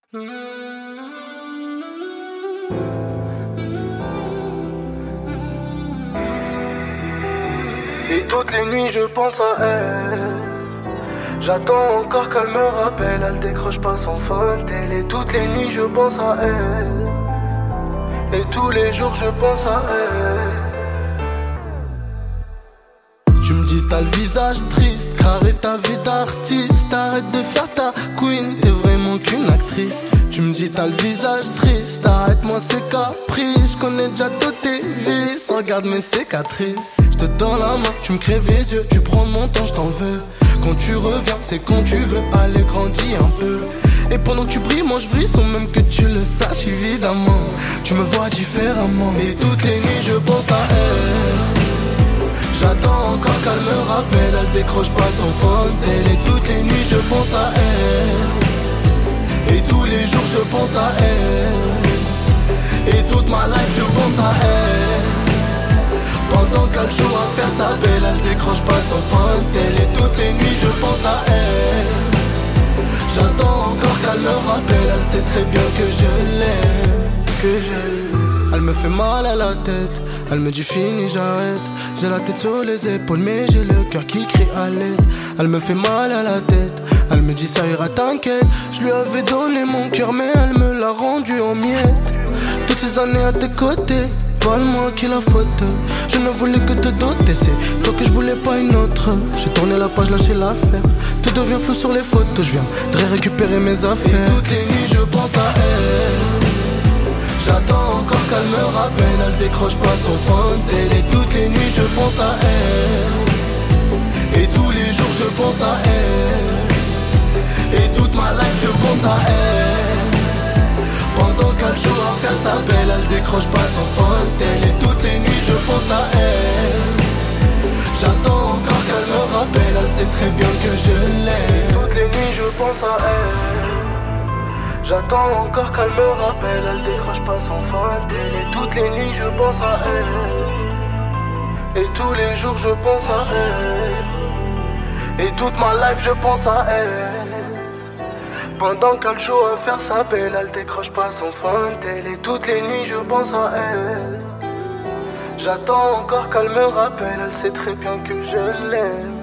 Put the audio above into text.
Et toutes les nuits je pense à elle. J'attends encore qu'elle me rappelle. Elle décroche pas son phone télé. Toutes les nuits je pense à elle. Et tous les jours je pense à elle. Tu me dis t'as le visage triste, carré ta vie d'artiste. Arrête de faire ta queen, t'es vraiment qu'une actrice. Tu me dis t'as le visage triste, arrête-moi ces caprices. J'connais déjà toutes tes vices, regarde mes cicatrices. J'te donne la main, tu me crèves les yeux. Tu prends mon temps, j't'en veux. Quand tu reviens, c'est quand tu veux. Allez, grandis un peu. Et pendant que tu brilles, moi je brille sans même que tu le saches évidemment. Tu me vois différemment. Et toutes les nuits je pense à elle. J'attends encore qu'elle me rappelle. Elle décroche pas son phone télé. Et toutes les nuits je pense à elle. Et tous les jours je pense à elle. Et toute ma life je pense à elle. Pendant qu'elle joue à faire sa belle, elle décroche pas son phone télé. Et toutes les nuits je pense à elle. J'attends encore qu'elle me rappelle. Elle sait très bien que je l'aime, que je l'aime. Elle me fait mal à la tête. Elle me dit fini j'arrête. J'ai la tête sur les épaules mais j'ai le cœur qui crie à l'aide. Elle me fait mal à la tête. Elle me dit ça ira t'inquiète. Je lui avais donné mon cœur mais elle me l'a rendu en miettes. Toutes ces années à tes côtés, pas moi qui la faute. Je ne voulais que te doter, c'est toi que je voulais pas une autre. J'ai tourné la page, lâché l'affaire. Tout devient flou sur les photos, je viendrai récupérer mes affaires. Et toutes les nuits je pense à elle. J'attends encore qu'elle me rappelle. Elle décroche pas son phone télé. Et toutes les nuits je pense à elle. Et tous les jours je pense à elle. Et toute ma life je pense à elle. Pendant qu'elle joue à faire sa belle, elle décroche pas son phone télé. Et toutes les nuits je pense à elle. J'attends encore qu'elle me rappelle. Elle sait très bien que je l'aime. Toutes les nuits je pense à elle. J'attends encore qu'elle me rappelle. Elle décroche pas son phone télé. Et toutes les nuits je pense à elle. Et tous les jours je pense à elle. Et toute ma life je pense à elle. Pendant qu'elle joue à faire sa belle, elle décroche pas son phone télé. Et toutes les nuits je pense à elle. J'attends encore qu'elle me rappelle. Elle sait très bien que je l'aime.